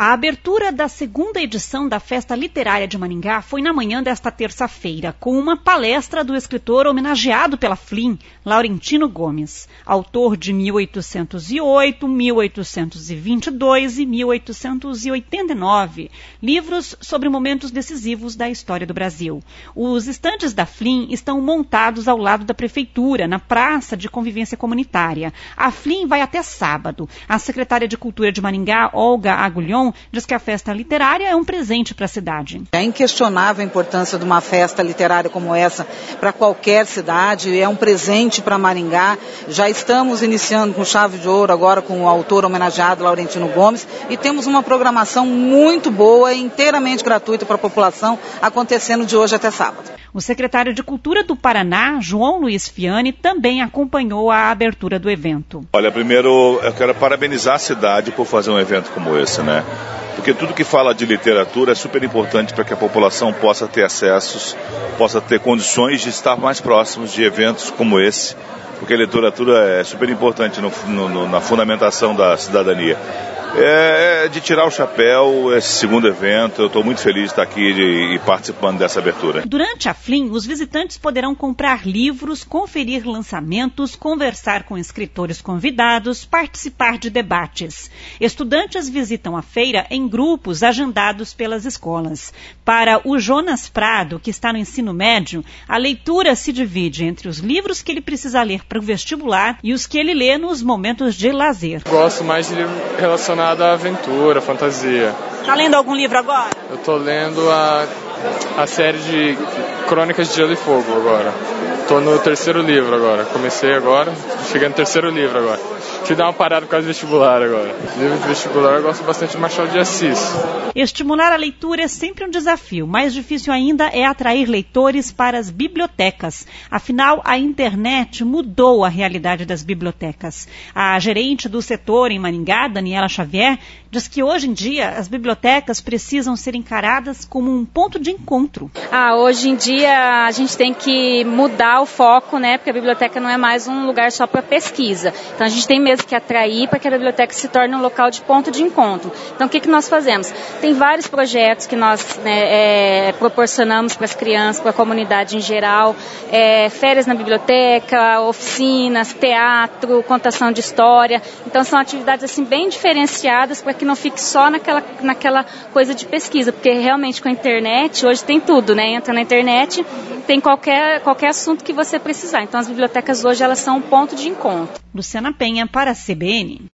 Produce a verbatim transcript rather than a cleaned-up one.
A abertura da segunda edição da Festa Literária de Maringá foi na manhã desta terça-feira, com uma palestra do escritor homenageado pela F L I M, Laurentino Gomes, autor de mil oitocentos e oito, mil oitocentos e vinte e dois e mil oitocentos e oitenta e nove, livros sobre momentos decisivos da história do Brasil. Os estandes da F L I M estão montados ao lado da Prefeitura, na Praça de Convivência Comunitária. A F L I M vai até sábado. A secretária de Cultura de Maringá, Olga Agulhon, diz que a festa literária é um presente para a cidade. É inquestionável a importância de uma festa literária como essa para qualquer cidade, é um presente para Maringá. Já estamos iniciando com chave de ouro agora com o autor homenageado Laurentino Gomes e temos uma programação muito boa e inteiramente gratuita para a população acontecendo de hoje até sábado. O secretário de Cultura do Paraná, João Luiz Fiani, também acompanhou a abertura do evento. Olha, primeiro eu quero parabenizar a cidade por fazer um evento como esse, né? Porque tudo que fala de literatura é super importante para que a população possa ter acessos, possa ter condições de estar mais próximos de eventos como esse, porque a literatura é super importante no, no, na fundamentação da cidadania. É de tirar o chapéu, esse segundo evento, eu estou muito feliz de estar aqui e participando dessa abertura. Durante a F L I M, os visitantes poderão comprar livros, conferir lançamentos, conversar com escritores convidados, participar de debates. Estudantes visitam a feira em grupos agendados pelas escolas. Para o Jonas Prado, que está no ensino médio, a leitura se divide entre os livros que ele precisa ler para o vestibular e os que ele lê nos momentos de lazer. Gosto mais de livro relacionado à aventura, fantasia. Está lendo algum livro agora? Eu estou lendo a, a série de Crônicas de Gelo e Fogo agora. Estou no terceiro livro agora. Comecei agora, cheguei no terceiro livro agora. Fui dar uma parada por causa do vestibular agora. Livro de vestibular eu gosto bastante de Machado de Assis. Estimular a leitura é sempre um desafio. Mais difícil ainda é atrair leitores para as bibliotecas. Afinal, a internet mudou a realidade das bibliotecas. A gerente do setor em Maringá, Daniela Xavier, diz que hoje em dia as bibliotecas precisam ser encaradas como um ponto de encontro. Ah, hoje em dia a gente tem que mudar o foco, né? Porque a biblioteca não é mais um lugar só para pesquisa. Então a gente tem mesmo que atrair para que a biblioteca se torne um local de ponto de encontro. Então o que, que nós fazemos? Tem vários projetos que nós né, é, proporcionamos para as crianças, para a comunidade em geral, é, férias na biblioteca, oficinas, teatro, contação de história. Então são atividades assim bem diferenciadas para que não fique só naquela, naquela coisa de pesquisa, porque realmente com a internet, hoje tem tudo, né? Entra na internet, tem qualquer, qualquer assunto que você precisar. Então as bibliotecas hoje elas são um ponto de encontro. Luciana Penha para a C B N.